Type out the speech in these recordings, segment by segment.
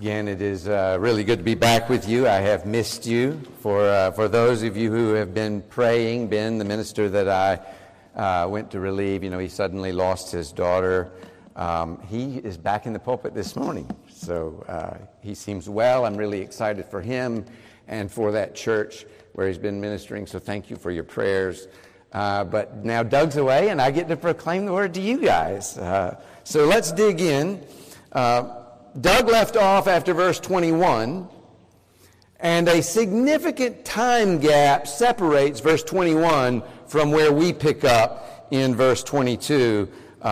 Again, it is really good to be back with you. I have missed you. For those of you who have been praying, Ben, the minister that I went to relieve, he suddenly lost his daughter. He is back in the pulpit this morning, so he seems well. I'm really excited for him and for that church where he's been ministering, so thank you for your prayers. But now Doug's away, and I get to proclaim the word to you guys. So let's dig in. Doug left off after verse 21, and a significant time gap separates verse 21 from where we pick up in verse 22.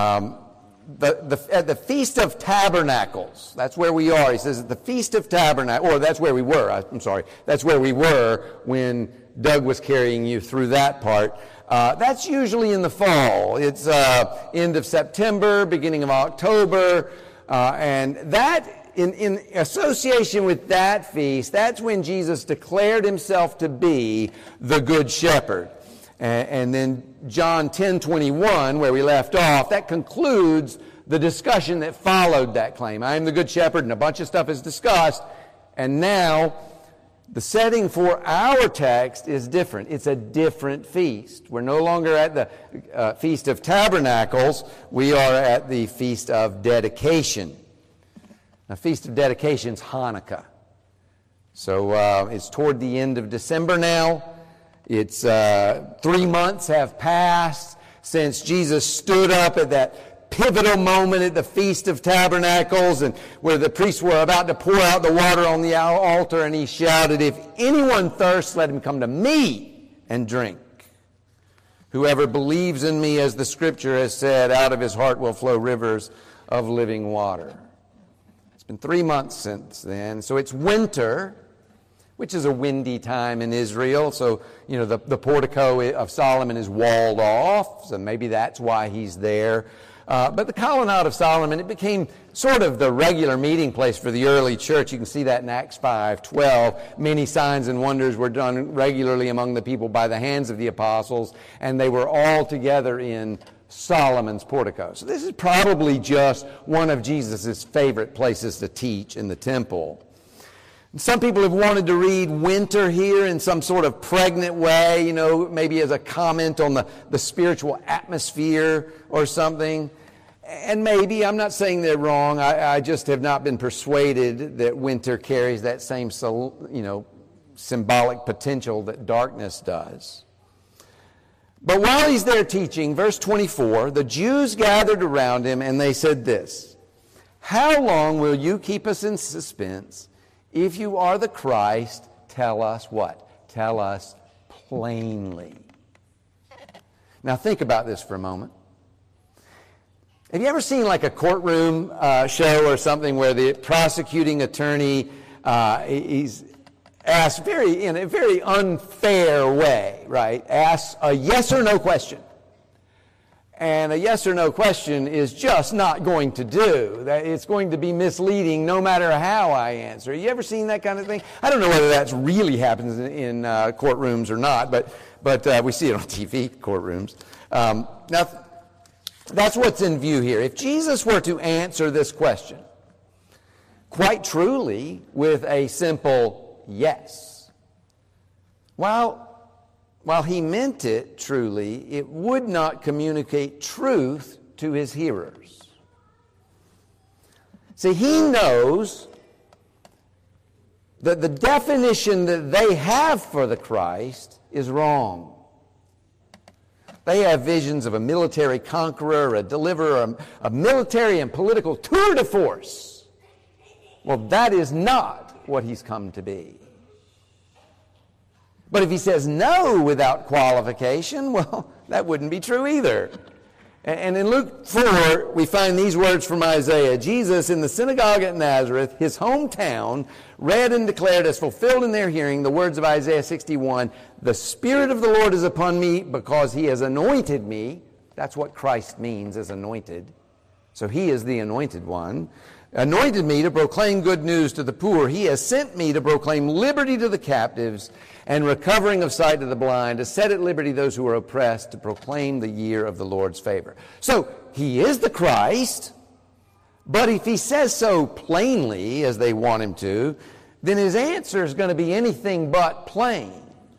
At the Feast of Tabernacles, that's where we are. He says at the Feast of Tabernacles, or that's where we were. That's where we were when Doug was carrying you through that part. That's usually in the fall. It's end of September, beginning of October. And that, in association with that feast, that's when Jesus declared himself to be the Good Shepherd. And then John 10:21, where we left off, that concludes the discussion that followed that claim. I am the Good Shepherd, and a bunch of stuff is discussed. And now, the setting for our text is different. It's a different feast. We're no longer at the Feast of Tabernacles. We are at the Feast of Dedication. Now, Feast of Dedication is Hanukkah. So it's toward the end of December now. It's 3 months have passed since Jesus stood up at that pivotal moment at the Feast of Tabernacles, and where the priests were about to pour out the water on the altar, and he shouted, "If anyone thirsts, let him come to me and drink. Whoever believes in me, as the scripture has said, out of his heart will flow rivers of living water." It's been 3 months since then. So it's winter, which is a windy time in Israel. So, the portico of Solomon is walled off, so maybe that's why he's there. But the Colonnade of Solomon, it became sort of the regular meeting place for the early church. You can see that in Acts 5:12. Many signs and wonders were done regularly among the people by the hands of the apostles, and they were all together in Solomon's portico. So this is probably just one of Jesus' favorite places to teach in the temple. Some people have wanted to read winter here in some sort of pregnant way, maybe as a comment on the spiritual atmosphere or something. And maybe, I'm not saying they're wrong, I just have not been persuaded that winter carries that same, symbolic potential that darkness does. But while he's there teaching, verse 24, the Jews gathered around him and they said this, "How long will you keep us in suspense? If you are the Christ, tell us what? Tell us plainly." Now think about this for a moment. Have you ever seen like a courtroom show or something where the prosecuting attorney he's asked in a very unfair way, right? Asks a yes or no question. And a yes or no question is just not going to do. It's going to be misleading no matter how I answer. You ever seen that kind of thing? I don't know whether that really happens in courtrooms or not, but we see it on TV, courtrooms. Now, that's what's in view here. If Jesus were to answer this question, quite truly, with a simple yes, while he meant it truly, it would not communicate truth to his hearers. See, he knows that the definition that they have for the Christ is wrong. They have visions of a military conqueror, a deliverer, a military and political tour de force. Well, that is not what he's come to be. But if he says no without qualification, well, that wouldn't be true either. And in Luke 4, we find these words from Isaiah. Jesus, in the synagogue at Nazareth, his hometown, read and declared as fulfilled in their hearing the words of Isaiah 61, "The Spirit of the Lord is upon me because he has anointed me." That's what Christ means as anointed. So he is the anointed one. "Anointed me to proclaim good news to the poor. He has sent me to proclaim liberty to the captives and recovering of sight to the blind, to set at liberty those who are oppressed, to proclaim the year of the Lord's favor." So he is the Christ, But if he says so plainly as they want him to, then his answer is going to be anything but plain.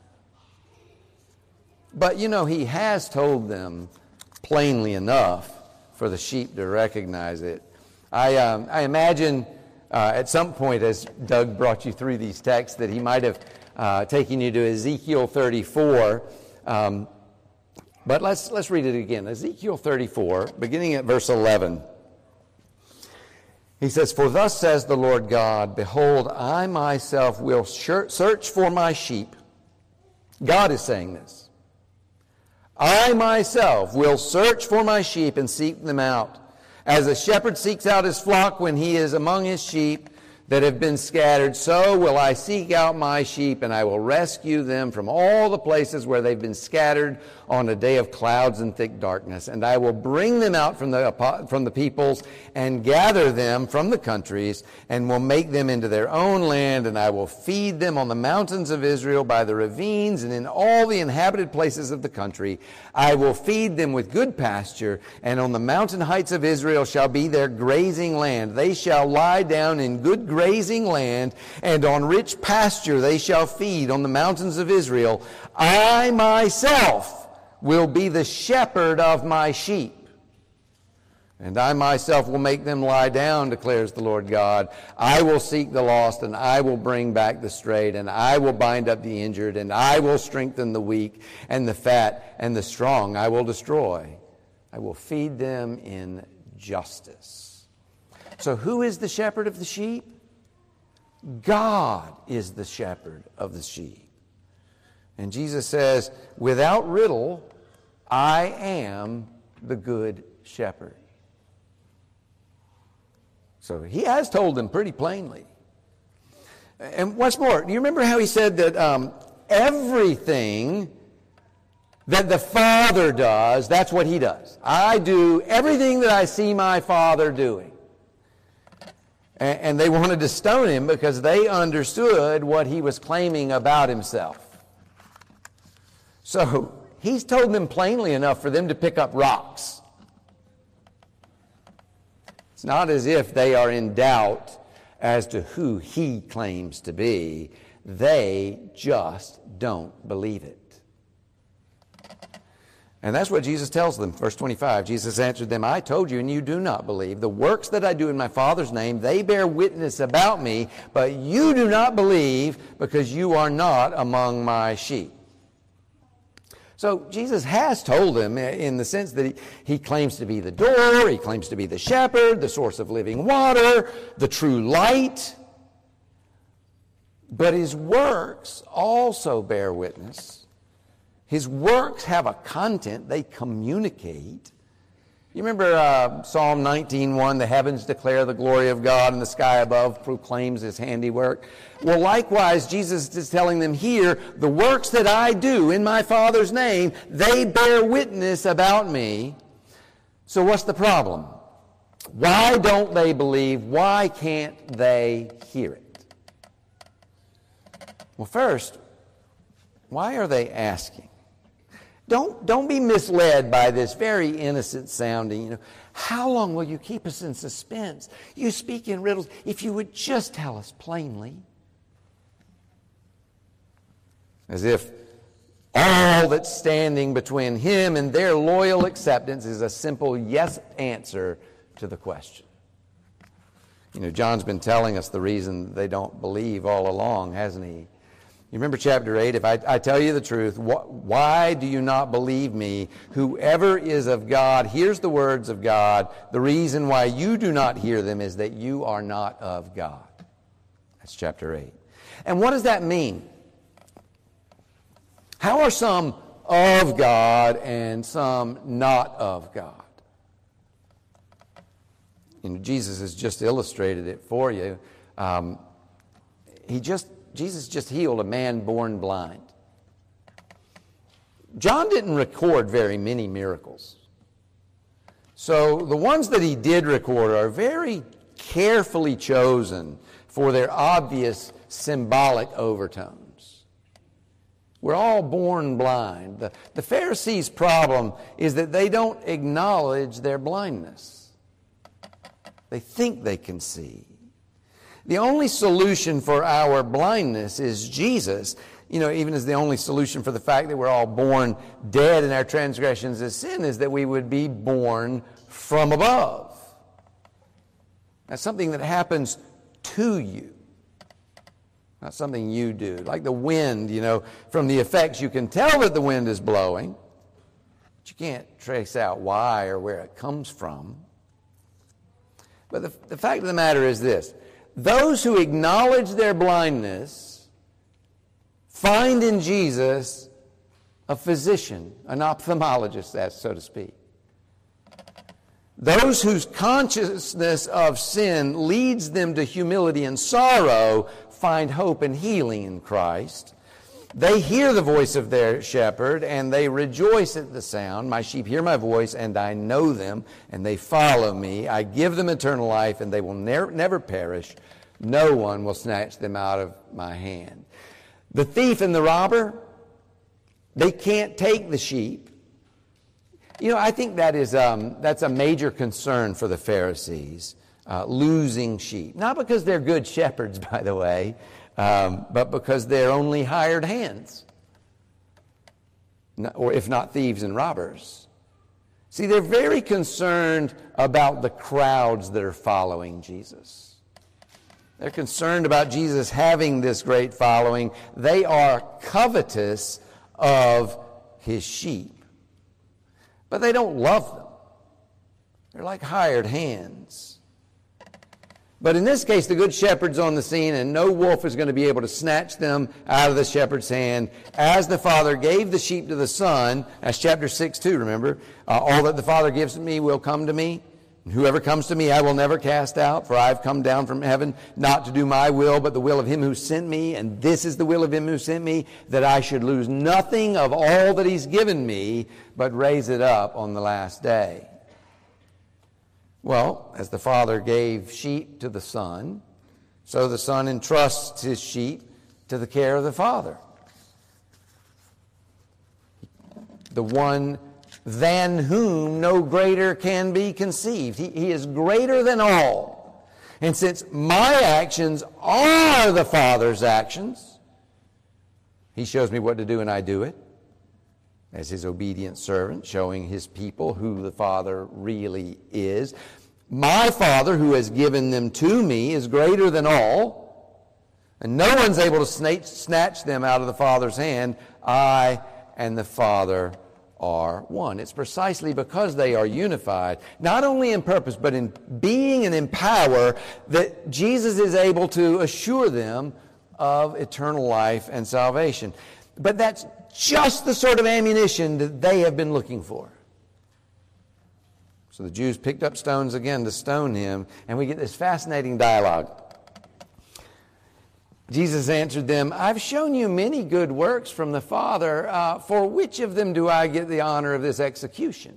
But he has told them plainly enough for the sheep to recognize it. I imagine at some point, as Doug brought you through these texts, that he might have taken you to Ezekiel 34. But let's read it again. Ezekiel 34, beginning at verse 11. He says, "For thus says the Lord God, behold, I myself will search for my sheep." God is saying this. "I myself will search for my sheep and seek them out. As a shepherd seeks out his flock when he is among his sheep that have been scattered, so will I seek out my sheep, and I will rescue them from all the places where they've been scattered on a day of clouds and thick darkness. And I will bring them out from the peoples and gather them from the countries and will make them into their own land. And I will feed them on the mountains of Israel by the ravines and in all the inhabited places of the country. I will feed them with good pasture, and on the mountain heights of Israel shall be their grazing land. They shall lie down in good grazing land, and on rich pasture they shall feed on the mountains of Israel. I myself will be the shepherd of my sheep, and I myself will make them lie down, declares the Lord God. I will seek the lost, and I will bring back the strayed, and I will bind up the injured, and I will strengthen the weak, and the fat and the strong I will destroy. I will feed them in justice." So who is the shepherd of the sheep? God is the shepherd of the sheep. And Jesus says, without riddle, I am the good shepherd. So he has told them pretty plainly. And what's more, do you remember how he said that everything that the Father does, that's what he does? I do everything that I see my Father doing. And they wanted to stone him because they understood what he was claiming about himself. So he's told them plainly enough for them to pick up rocks. It's not as if they are in doubt as to who he claims to be. They just don't believe it. And that's what Jesus tells them. Verse 25, Jesus answered them, "I told you, and you do not believe. The works that I do in my Father's name, they bear witness about me, but you do not believe because you are not among my sheep." So Jesus has told them in the sense that he claims to be the door, he claims to be the shepherd, the source of living water, the true light. But his works also bear witness. His works have a content. They communicate. You remember Psalm 19:1, "The heavens declare the glory of God, and the sky above proclaims his handiwork." Well, likewise, Jesus is telling them here, the works that I do in my Father's name, they bear witness about me. So what's the problem? Why don't they believe? Why can't they hear it? Well, first, why are they asking? Don't be misled by this very innocent sounding, how long will you keep us in suspense? You speak in riddles. If you would just tell us plainly. As if all that's standing between him and their loyal acceptance is a simple yes answer to the question. John's been telling us the reason they don't believe all along, hasn't he? You remember chapter 8, if I tell you the truth, why do you not believe me? Whoever is of God hears the words of God. The reason why you do not hear them is that you are not of God. That's chapter 8. And what does that mean? How are some of God and some not of God? Jesus has just illustrated it for you. Jesus just healed a man born blind. John didn't record very many miracles. So the ones that he did record are very carefully chosen for their obvious symbolic overtones. We're all born blind. The Pharisees' problem is that they don't acknowledge their blindness. They think they can see. The only solution for our blindness is Jesus. Even as the only solution for the fact that we're all born dead in our transgressions of sin is that we would be born from above. That's something that happens to you, not something you do. Like the wind, from the effects you can tell that the wind is blowing, but you can't trace out why or where it comes from. But the fact of the matter is this: those who acknowledge their blindness find in Jesus a physician, an ophthalmologist, so to speak. Those whose consciousness of sin leads them to humility and sorrow find hope and healing in Christ. They hear the voice of their shepherd, and they rejoice at the sound. My sheep hear my voice, and I know them, and they follow me. I give them eternal life, and they will never perish. No one will snatch them out of my hand. The thief and the robber, they can't take the sheep. I think that's a major concern for the Pharisees, losing sheep. Not because they're good shepherds, by the way, but because they're only hired hands, or if not thieves and robbers. See, they're very concerned about the crowds that are following Jesus. They're concerned about Jesus having this great following. They are covetous of his sheep. But they don't love them. They're like hired hands. But in this case, the good shepherd's on the scene, and no wolf is going to be able to snatch them out of the shepherd's hand. As the Father gave the sheep to the Son, that's chapter 6:2, remember? All that the Father gives to me will come to me. Whoever comes to me I will never cast out, for I have come down from heaven not to do my will, but the will of him who sent me. And this is the will of him who sent me, that I should lose nothing of all that he's given me, but raise it up on the last day. Well, as the Father gave sheep to the Son, so the Son entrusts his sheep to the care of the Father. The one than whom no greater can be conceived. He is greater than all. And since my actions are the Father's actions, he shows me what to do and I do it, as his obedient servant, showing his people who the Father really is. My Father, who has given them to me, is greater than all, and no one's able to snatch them out of the Father's hand. I and the Father are one. It's precisely because they are unified, not only in purpose, but in being and in power, that Jesus is able to assure them of eternal life and salvation. But that's just the sort of ammunition that they have been looking for. So the Jews picked up stones again to stone him, and we get this fascinating dialogue. Jesus answered them, I've shown you many good works from the Father. For which of them do I get the honor of this execution?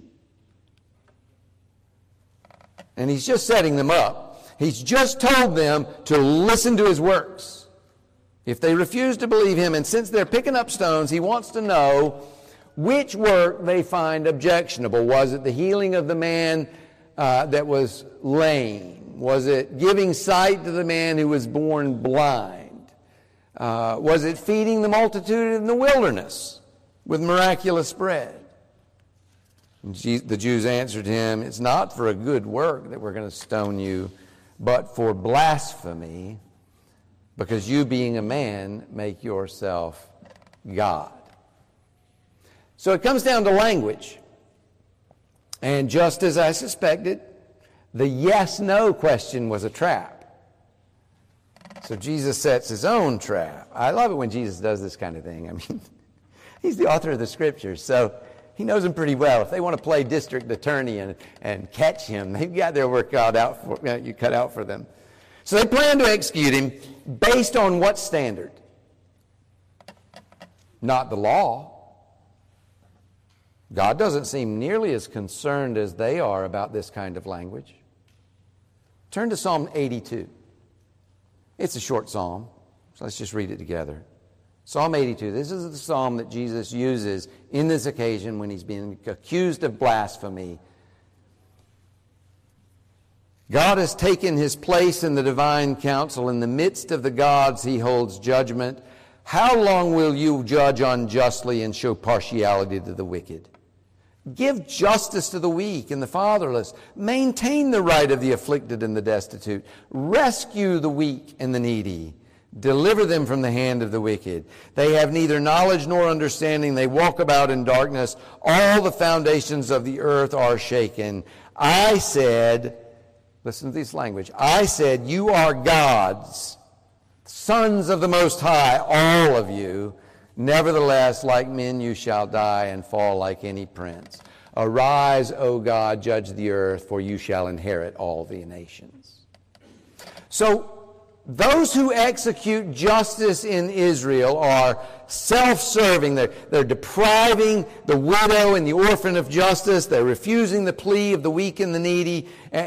And he's just setting them up. He's just told them to listen to his works. If they refuse to believe him, and since they're picking up stones, he wants to know which work they find objectionable. Was it the healing of the man that was lame? Was it giving sight to the man who was born blind? Was it feeding the multitude in the wilderness with miraculous bread? And the Jews answered him, it's not for a good work that we're going to stone you, but for blasphemy, because you being a man make yourself God. So it comes down to language. And just as I suspected, the yes-no question was a trap. So Jesus sets his own trap. I love it when Jesus does this kind of thing. I mean, he's the author of the Scriptures, so he knows them pretty well. If they want to play district attorney and catch him, they've got their work cut out for them. So they plan to execute him based on what standard? Not the law. God doesn't seem nearly as concerned as they are about this kind of language. Turn to Psalm 82. It's a short psalm, so let's just read it together. Psalm 82. This is the psalm that Jesus uses in this occasion when he's being accused of blasphemy. God has taken his place in the divine council. In the midst of the gods, he holds judgment. How long will you judge unjustly and show partiality to the wicked? Give justice to the weak and the fatherless. Maintain the right of the afflicted and the destitute. Rescue the weak and the needy. Deliver them from the hand of the wicked. They have neither knowledge nor understanding. They walk about in darkness. All the foundations of the earth are shaken. I said, listen to this language, I said, you are gods, sons of the Most High, all of you. Nevertheless, like men you shall die and fall like any prince. Arise, O God, judge the earth, for you shall inherit all the nations. So, those who execute justice in Israel are self-serving. They're depriving the widow and the orphan of justice. They're refusing the plea of the weak and the needy.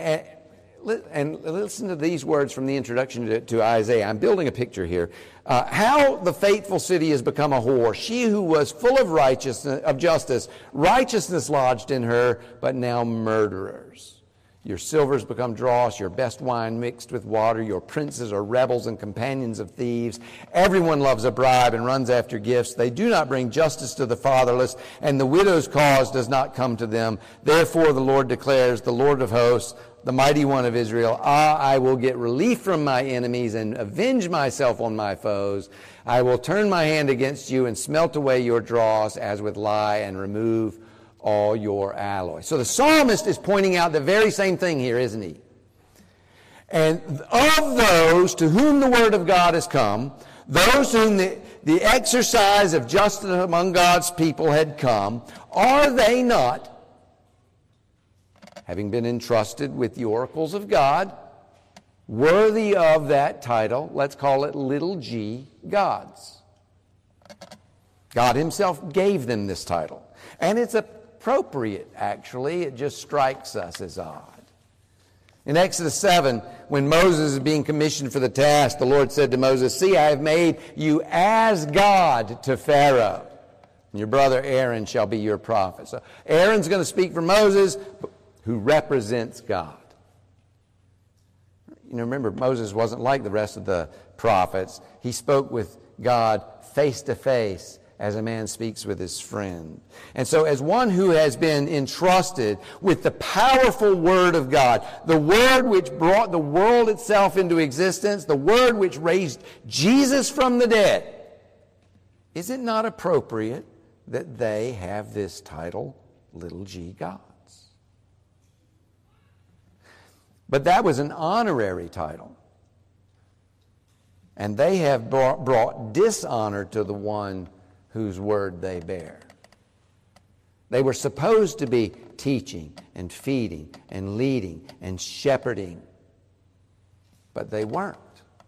And listen to these words from the introduction to Isaiah. I'm building a picture here. How the faithful city has become a whore. She who was full of righteousness, of justice, righteousness lodged in her, but now murderers. Your silver's become dross, your best wine mixed with water. Your princes are rebels and companions of thieves. Everyone loves a bribe and runs after gifts. They do not bring justice to the fatherless, and the widow's cause does not come to them. Therefore the Lord declares, the Lord of hosts, the mighty one of Israel, I will get relief from my enemies and avenge myself on my foes. I will turn my hand against you and smelt away your dross as with lye and remove all your alloy. So the psalmist is pointing out the very same thing here, isn't he? And of those to whom the word of God has come, those to whom the exercise of justice among God's people had come, are they not, having been entrusted with the oracles of God, worthy of that title? Let's call it little g, gods. God himself gave them this title. And it's appropriate, actually. It just strikes us as odd. In Exodus 7, when Moses is being commissioned for the task, the Lord said to Moses, see, I have made you as God to Pharaoh, and your brother Aaron shall be your prophet. So Aaron's going to speak for Moses, who represents God. You know, remember, Moses wasn't like the rest of the prophets. He spoke with God face to face, as a man speaks with his friend. And so as one who has been entrusted with the powerful Word of God, the Word which brought the world itself into existence, the Word which raised Jesus from the dead, is it not appropriate that they have this title, little g gods? But that was an honorary title. And they have brought dishonor to the one whose word they bear. They were supposed to be teaching and feeding and leading and shepherding, but they weren't.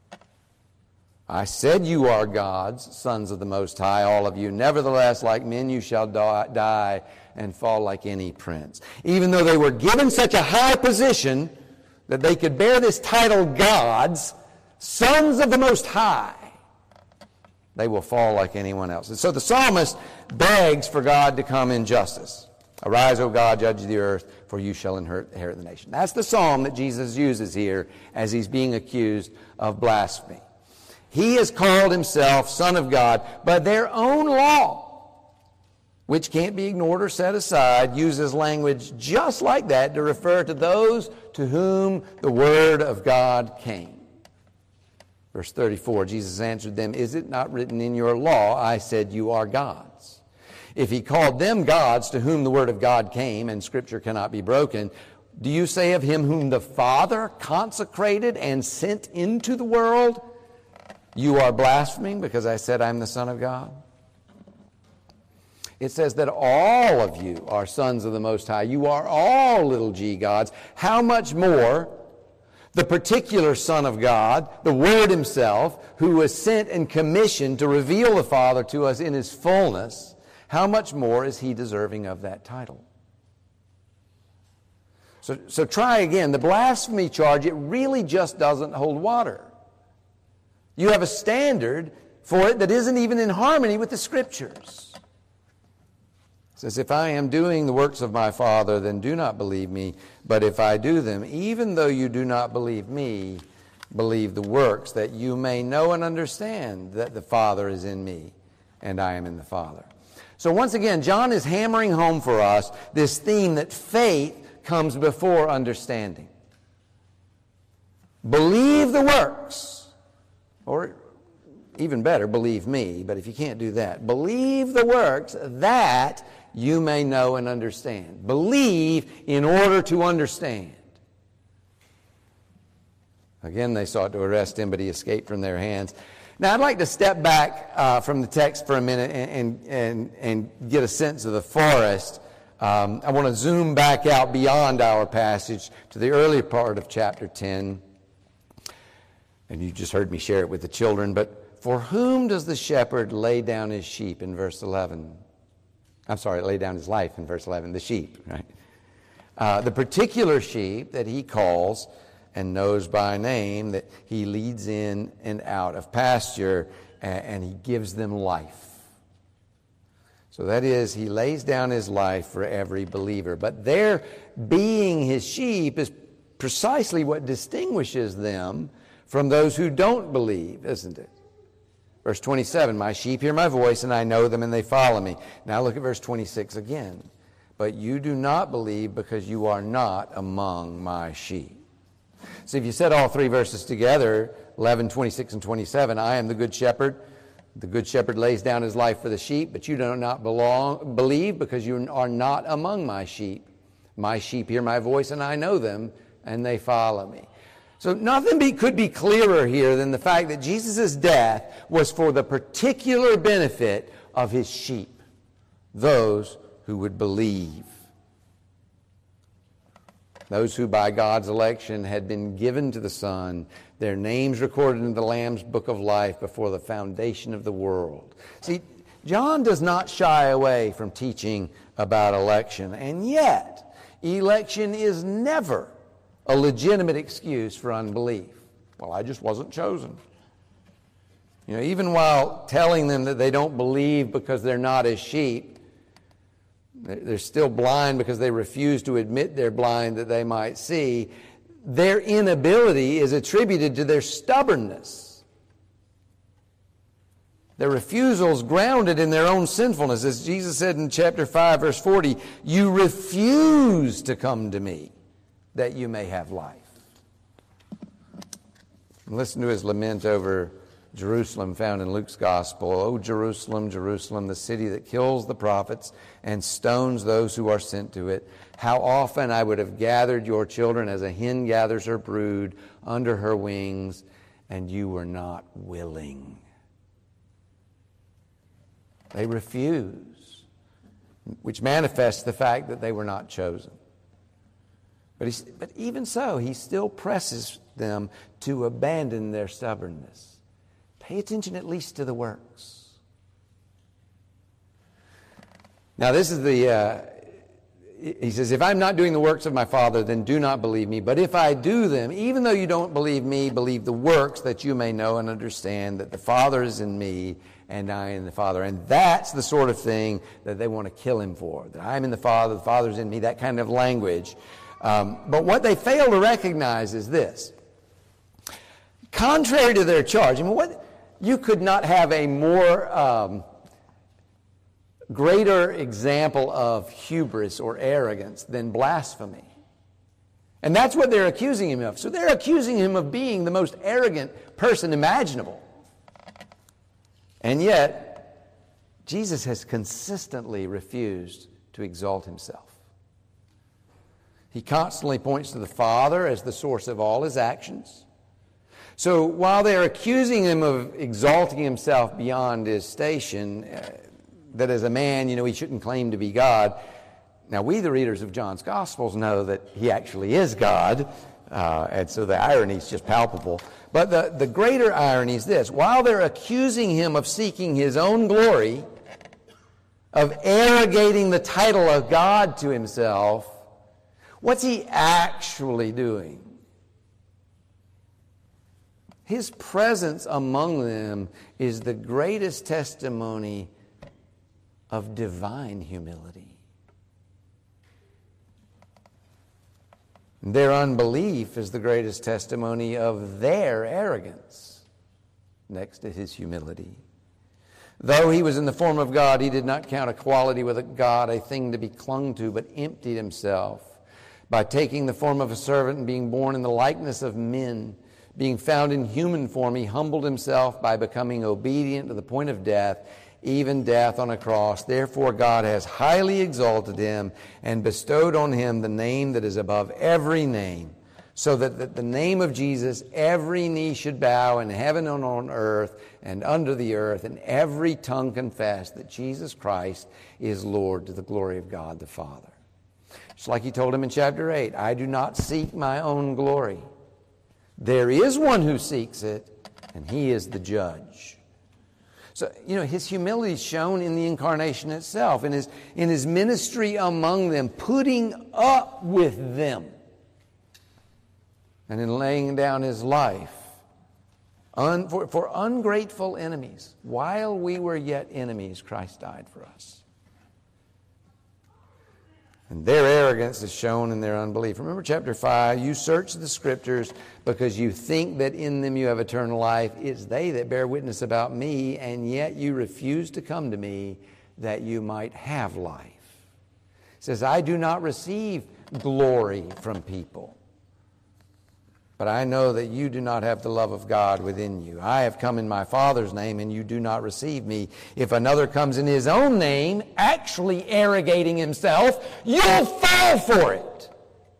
I said you are gods, sons of the Most High, all of you. Nevertheless, like men you shall die and fall like any prince. Even though they were given such a high position that they could bear this title, gods, sons of the Most High, they will fall like anyone else. And so the psalmist begs for God to come in justice. Arise, O God, judge the earth, for you shall inherit the nation. That's the psalm that Jesus uses here as he's being accused of blasphemy. He has called himself Son of God, but their own law, which can't be ignored or set aside, uses language just like that to refer to those to whom the word of God came. Verse 34, Jesus answered them, is it not written in your law, I said you are gods? If he called them gods to whom the word of God came, and Scripture cannot be broken, do you say of him whom the Father consecrated and sent into the world, you are blaspheming because I said I'm the Son of God? It says that all of you are sons of the Most High. You are all little g gods. How much more the particular Son of God, the Word himself, who was sent and commissioned to reveal the Father to us in his fullness, how much more is he deserving of that title? So try again. The blasphemy charge, it really just doesn't hold water. You have a standard for it that isn't even in harmony with the Scriptures. says, if I am doing the works of my Father, then do not believe me. But if I do them, even though you do not believe me, believe the works, that you may know and understand that the Father is in me, and I am in the Father. So once again, John is hammering home for us this theme that faith comes before understanding. Believe the works, or even better, believe me, but if you can't do that, believe the works that you may know and understand. Believe in order to understand. Again, they sought to arrest him, but he escaped from their hands. Now, I'd like to step back from the text for a minute and get a sense of the forest. I want to zoom back out beyond our passage to the early part of chapter 10. And you just heard me share it with the children. But for whom does the shepherd lay down his sheep in verse 11? Lay down his life in verse 11, the sheep, right? The particular sheep that he calls and knows by name, that he leads in and out of pasture, and he gives them life. So that is, he lays down his life for every believer. But their being his sheep is precisely what distinguishes them from those who don't believe, isn't it? Verse 27, my sheep hear my voice, and I know them, and they follow me. Now look at verse 26 again. But you do not believe because you are not among my sheep. So if you set all three verses together, 11, 26, and 27, I am the good shepherd. The good shepherd lays down his life for the sheep, but you do not believe because you are not among my sheep. My sheep hear my voice, and I know them, and they follow me. So nothing could be clearer here than the fact that Jesus' death was for the particular benefit of his sheep, those who would believe. Those who by God's election had been given to the Son, their names recorded in the Lamb's book of life before the foundation of the world. See, John does not shy away from teaching about election, and yet election is never a legitimate excuse for unbelief. Well, I just wasn't chosen. You know, even while telling them that they don't believe because they're not his sheep, they're still blind because they refuse to admit they're blind that they might see. Their inability is attributed to their stubbornness. Their refusal is grounded in their own sinfulness. As Jesus said in chapter 5, verse 40, you refuse to come to me that you may have life. And listen to his lament over Jerusalem found in Luke's gospel. O Jerusalem, Jerusalem, the city that kills the prophets and stones those who are sent to it. How often I would have gathered your children as a hen gathers her brood under her wings, and you were not willing. They refuse, which manifests the fact that they were not chosen. But even so, he still presses them to abandon their stubbornness. Pay attention at least to the works. Now this is he says, if I'm not doing the works of my Father, then do not believe me. But if I do them, even though you don't believe me, believe the works, that you may know and understand that the Father is in me and I in the Father. And that's the sort of thing that they want to kill him for. That I'm in the Father's in me, that kind of language. But what they fail to recognize is this. Contrary to their charge, you could not have a more greater example of hubris or arrogance than blasphemy. And that's what they're accusing him of. So they're accusing him of being the most arrogant person imaginable. And yet, Jesus has consistently refused to exalt himself. He constantly points to the Father as the source of all his actions. So while they're accusing him of exalting himself beyond his station, that as a man, he shouldn't claim to be God. Now, we, the readers of John's Gospels, know that he actually is God, and so the irony is just palpable. But the greater irony is this. While they're accusing him of seeking his own glory, of arrogating the title of God to himself, what's he actually doing? His presence among them is the greatest testimony of divine humility. Their unbelief is the greatest testimony of their arrogance, next to his humility. Though he was in the form of God, he did not count equality with God a thing to be clung to, but emptied himself by taking the form of a servant and being born in the likeness of men. Being found in human form, he humbled himself by becoming obedient to the point of death, even death on a cross. Therefore God has highly exalted him and bestowed on him the name that is above every name, so that at the name of Jesus every knee should bow in heaven and on earth and under the earth, and every tongue confess that Jesus Christ is Lord, to the glory of God the Father. Just like he told him in chapter 8, I do not seek my own glory. There is one who seeks it, and he is the judge. So, his humility is shown in the incarnation itself, in his ministry among them, putting up with them, and in laying down his life for ungrateful enemies. While we were yet enemies, Christ died for us. And their arrogance is shown in their unbelief. Remember chapter 5, you search the Scriptures because you think that in them you have eternal life. It's they that bear witness about me, and yet you refuse to come to me that you might have life. It says, I do not receive glory from people, but I know that you do not have the love of God within you. I have come in my Father's name, and you do not receive me. If another comes in his own name, actually arrogating himself, you'll fall for it.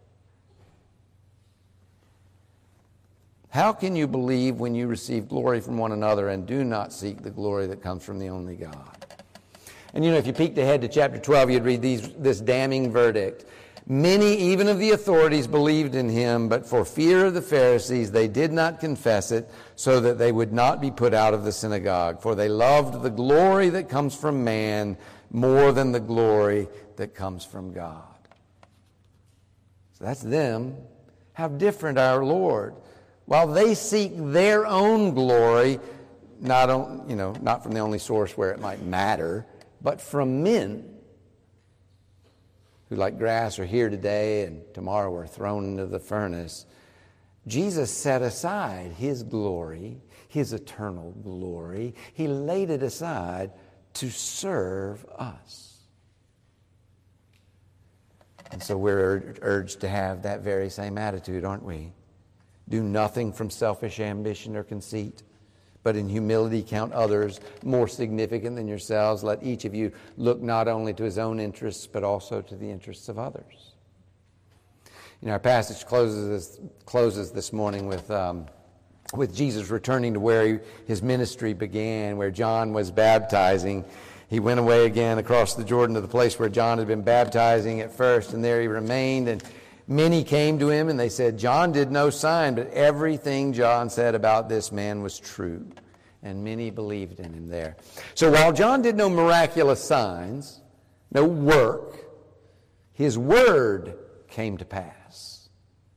How can you believe when you receive glory from one another and do not seek the glory that comes from the only God? And if you peeked ahead to chapter 12, you'd read this damning verdict. Many, even of the authorities, believed in him, but for fear of the Pharisees, they did not confess it, so that they would not be put out of the synagogue. For they loved the glory that comes from man more than the glory that comes from God. So that's them. How different our Lord. While they seek their own glory, not from the only source where it might matter, but from men, who like grass are here today and tomorrow are thrown into the furnace. Jesus set aside his glory, his eternal glory. He laid it aside to serve us. And so we're urged to have that very same attitude, aren't we? Do nothing from selfish ambition or conceit, but in humility count others more significant than yourselves. Let each of you look not only to his own interests, but also to the interests of others. Our passage closes this morning with Jesus returning to where his ministry began, where John was baptizing. He went away again across the Jordan to the place where John had been baptizing at first, and there he remained. And many came to him, and they said, John did no sign, but everything John said about this man was true. And many believed in him there. So while John did no miraculous signs, no work, his word came to pass.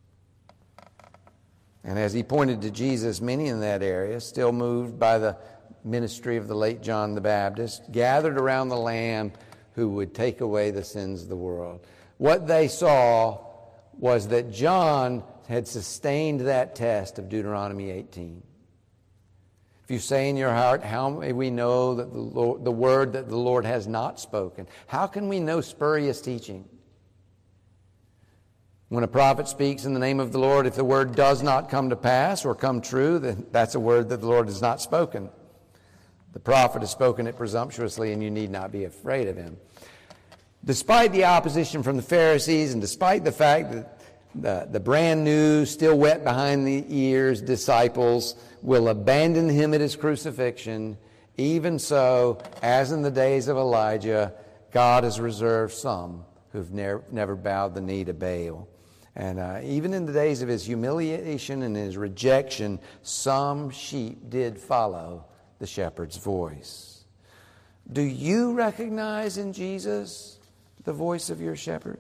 And as he pointed to Jesus, many in that area, still moved by the ministry of the late John the Baptist, gathered around the Lamb who would take away the sins of the world. What they saw was that John had sustained that test of Deuteronomy 18. If you say in your heart, how may we know that the word that the Lord has not spoken? How can we know spurious teaching? When a prophet speaks in the name of the Lord, if the word does not come to pass or come true, then that's a word that the Lord has not spoken. The prophet has spoken it presumptuously, and you need not be afraid of him. Despite the opposition from the Pharisees, and despite the fact that the brand new, still wet behind the ears disciples will abandon him at his crucifixion, even so, as in the days of Elijah, God has reserved some who've never bowed the knee to Baal. And even in the days of his humiliation and his rejection, some sheep did follow the shepherd's voice. Do you recognize in Jesus the voice of your shepherd?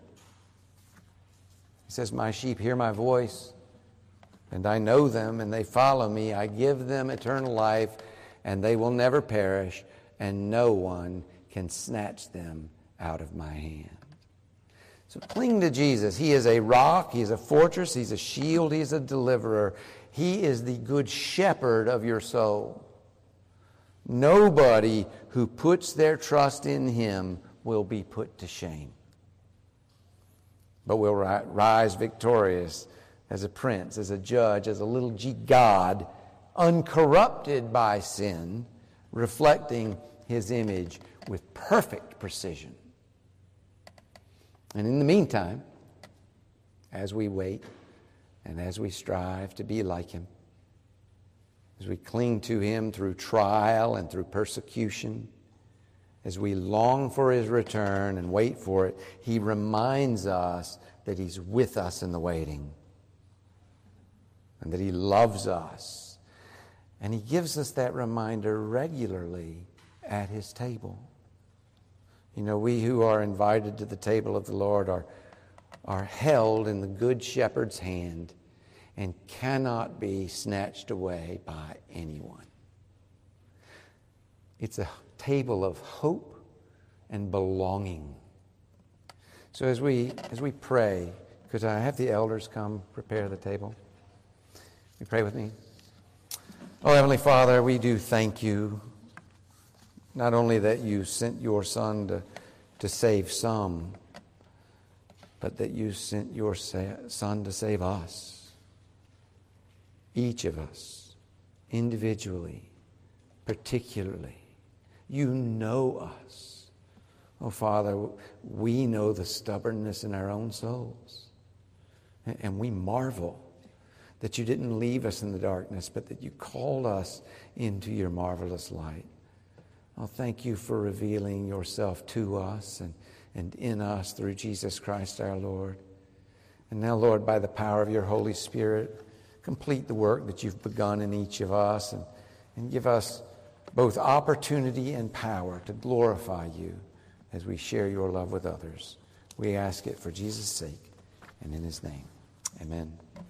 He says, my sheep hear my voice, and I know them, and they follow me. I give them eternal life, and they will never perish, and no one can snatch them out of my hand. So cling to Jesus. He is a rock, He is a fortress, He's a shield, He's a deliverer. He is the good shepherd of your soul. Nobody who puts their trust in Him will be put to shame, but will rise victorious as a prince, as a judge, as a little g God, uncorrupted by sin, reflecting His image with perfect precision. And in the meantime, as we wait and as we strive to be like Him, as we cling to Him through trial and through persecution, as we long for His return and wait for it, He reminds us that He's with us in the waiting and that He loves us. And He gives us that reminder regularly at His table. You know, we who are invited to the table of the Lord are held in the Good Shepherd's hand and cannot be snatched away by anyone. It's a table of hope and belonging. So as we pray, could I have the elders come prepare the table? You pray with me. Oh, Heavenly Father, we do thank You. Not only that You sent Your Son to save some, but that You sent Your Son to save us. Each of us, individually, particularly. You know us. Oh, Father, we know the stubbornness in our own souls. And we marvel that You didn't leave us in the darkness, but that You called us into Your marvelous light. Oh, thank You for revealing Yourself to us and in us through Jesus Christ our Lord. And now, Lord, by the power of Your Holy Spirit, complete the work that You've begun in each of us and give us both opportunity and power to glorify You as we share Your love with others. We ask it for Jesus' sake and in His name. Amen.